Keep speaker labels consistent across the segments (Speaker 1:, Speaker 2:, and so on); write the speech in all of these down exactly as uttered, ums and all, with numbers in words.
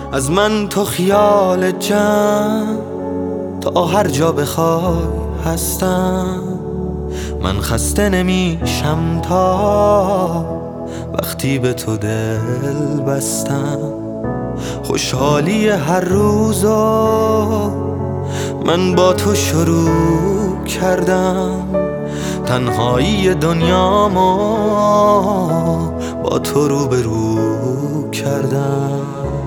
Speaker 1: از من تو خیال جمع تا هر جا بخوای هستم. من خسته نمیشم تا وقتی به تو دل بستم. خوشحالی هر روزو من با تو شروع کردم. تنهایی دنیامو با تو روبرو کردم.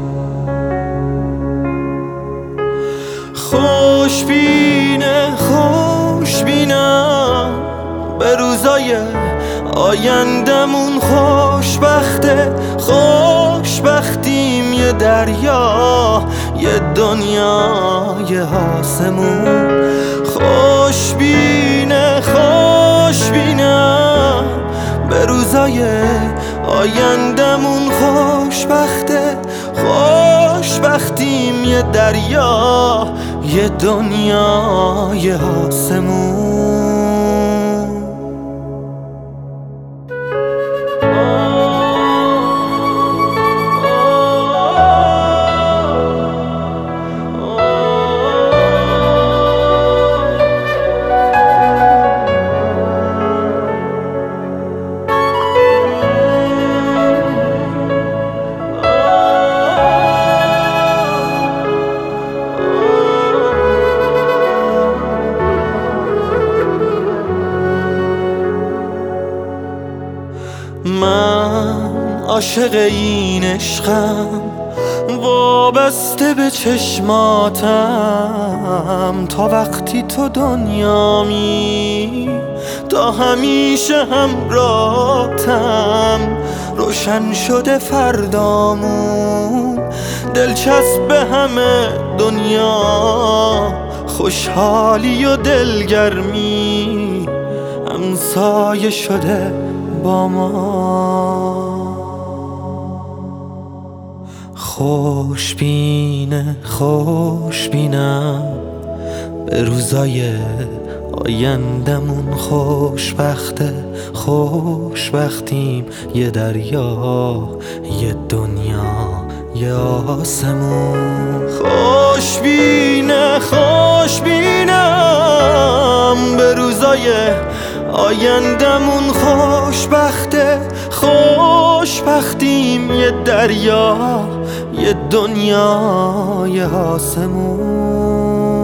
Speaker 1: خوشبینه خوشبینم به روزای آیندمون. خوشبخته خوشبختیم یه دریا یه دنیا یه آسمون. خوشبینه خوشبینم به روزای آیندمون. خوشبخته خوشبختیم یه دریا یه دنیا یه آسمون. من عاشق این عشقم وابسته به چشماتم. تا وقتی تو دنیامی تا همیشه همراهتم. روشن شده فردامون دلچسب به همه دنیا. خوشحالی و دلگرمی همسایه شده با ما. خوشبینه خوشبینم به روزای آیندمون. خوشبخته خوشبختیم یه دریا یه دنیا یه آسمون. خوشبینه خوشبینم به روزای آیندمون. خوشبخته خوشبختیم یه دریا یه دنیا یه آسمون.